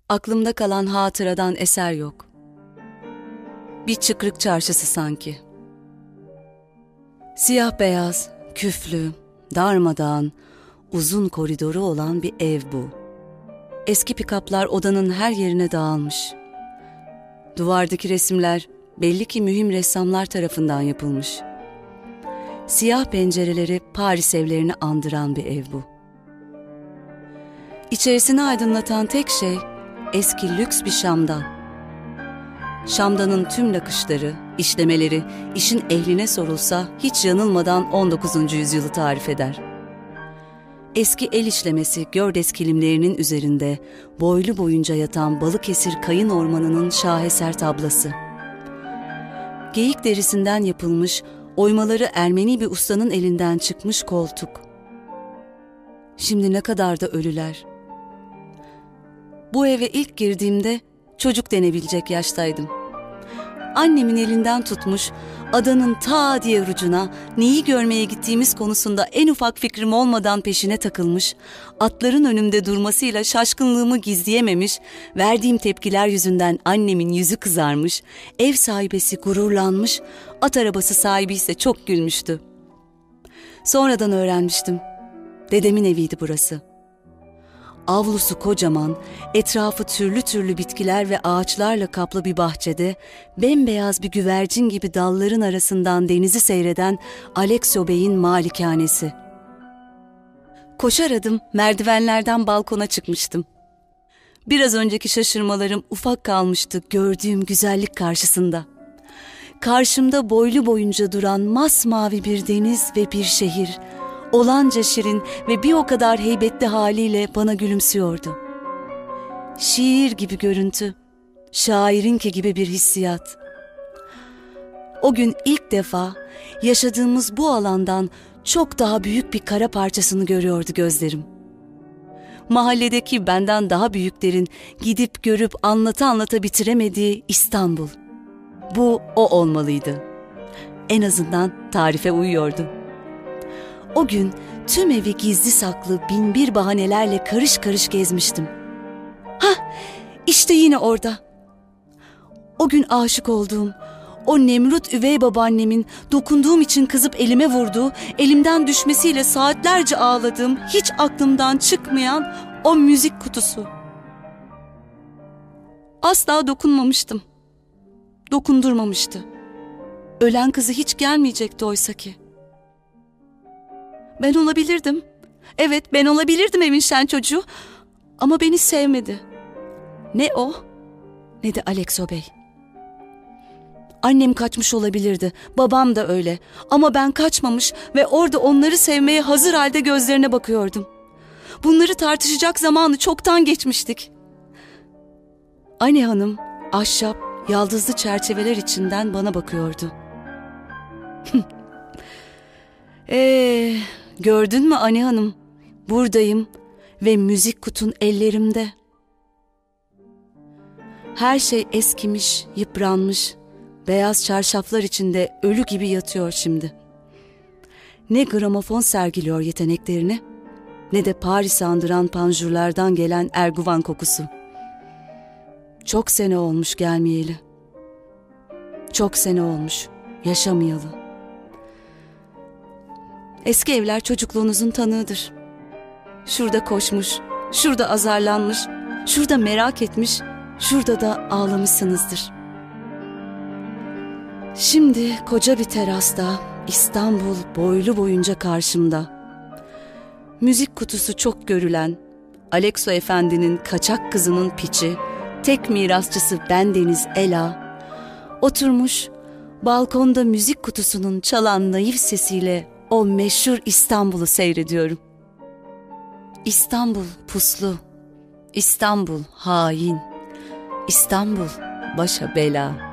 Aklımda kalan hatıradan eser yok. Bir çıkrık çarşısı sanki. Siyah beyaz, küflü, darmadağın, uzun koridoru olan bir ev bu. Eski pikaplar odanın her yerine dağılmış. Duvardaki resimler belli ki mühim ressamlar tarafından yapılmış. Siyah pencereleri Paris evlerini andıran bir ev bu. İçerisini aydınlatan tek şey eski lüks bir şamdan. Şamdanın tüm nakışları, işlemeleri işin ehline sorulsa hiç yanılmadan 19. yüzyılı tarif eder. Eski el işlemesi gördes kilimlerinin üzerinde boylu boyunca yatan Balıkesir kayın ormanının şaheser tablası. Geyik derisinden yapılmış, oymaları Ermeni bir ustanın elinden çıkmış koltuk. Şimdi ne kadar da ölüler. Bu eve ilk girdiğimde çocuk denebilecek yaştaydım. Annemin elinden tutmuş, adanın ta diğer ucuna neyi görmeye gittiğimiz konusunda en ufak fikrim olmadan peşine takılmış, atların önümde durmasıyla şaşkınlığımı gizleyememiş, verdiğim tepkiler yüzünden annemin yüzü kızarmış, ev sahibesi gururlanmış, at arabası sahibi ise çok gülmüştü. Sonradan öğrenmiştim. Dedemin eviydi burası. Avlusu kocaman, etrafı türlü türlü bitkiler ve ağaçlarla kaplı bir bahçede, bembeyaz bir güvercin gibi dalların arasından denizi seyreden Alexo Bey'in malikanesi. Koşar adım merdivenlerden balkona çıkmıştım. Biraz önceki şaşırmalarım ufak kalmıştı gördüğüm güzellik karşısında. Karşımda boylu boyunca duran masmavi bir deniz ve bir şehir, olanca şirin ve bir o kadar heybetli haliyle bana gülümsüyordu. Şiir gibi görüntü, şairinki gibi bir hissiyat. O gün ilk defa yaşadığımız bu alandan çok daha büyük bir kara parçasını görüyordu gözlerim. Mahalledeki benden daha büyüklerin gidip görüp anlata bitiremediği İstanbul. Bu o olmalıydı. En azından tarife uyuyordu. O gün tüm evi gizli saklı binbir bahanelerle karış karış gezmiştim. İşte yine orada. O gün aşık olduğum, o Nemrut üvey babaannemin dokunduğum için kızıp elime vurduğu, elimden düşmesiyle saatlerce ağladığım, hiç aklımdan çıkmayan o müzik kutusu. Asla dokunmamıştım. Dokundurmamıştı. Ölen kızı hiç gelmeyecekti oysa ki. Ben olabilirdim. Evet, ben olabilirdim evin şen çocuğu. Ama beni sevmedi. Ne o, ne de Alexo Bey. Annem kaçmış olabilirdi, babam da öyle. Ama ben kaçmamış ve orada onları sevmeye hazır halde gözlerine bakıyordum. Bunları tartışacak zamanı çoktan geçmiştik. Anne hanım, ahşap, yaldızlı çerçeveler içinden bana bakıyordu. Gördün mü Ani Hanım? Buradayım ve müzik kutun ellerimde. Her şey eskimiş, yıpranmış, beyaz çarşaflar içinde ölü gibi yatıyor şimdi. Ne gramofon sergiliyor yeteneklerini, ne de Paris'i andıran panjurlardan gelen erguvan kokusu. Çok sene olmuş gelmeyeli. Çok sene olmuş yaşamayalı. Eski evler çocukluğunuzun tanığıdır. Şurada koşmuş, şurada azarlanmış, şurada merak etmiş, şurada da ağlamışsınızdır. Şimdi koca bir terasta, İstanbul boylu boyunca karşımda. Müzik kutusu çok görülen, Alexo Efendi'nin kaçak kızının piçi, tek mirasçısı bendeniz Ela, oturmuş balkonda müzik kutusunun çalan naif sesiyle o meşhur İstanbul'u seyrediyorum. İstanbul puslu, İstanbul hain, İstanbul başa bela.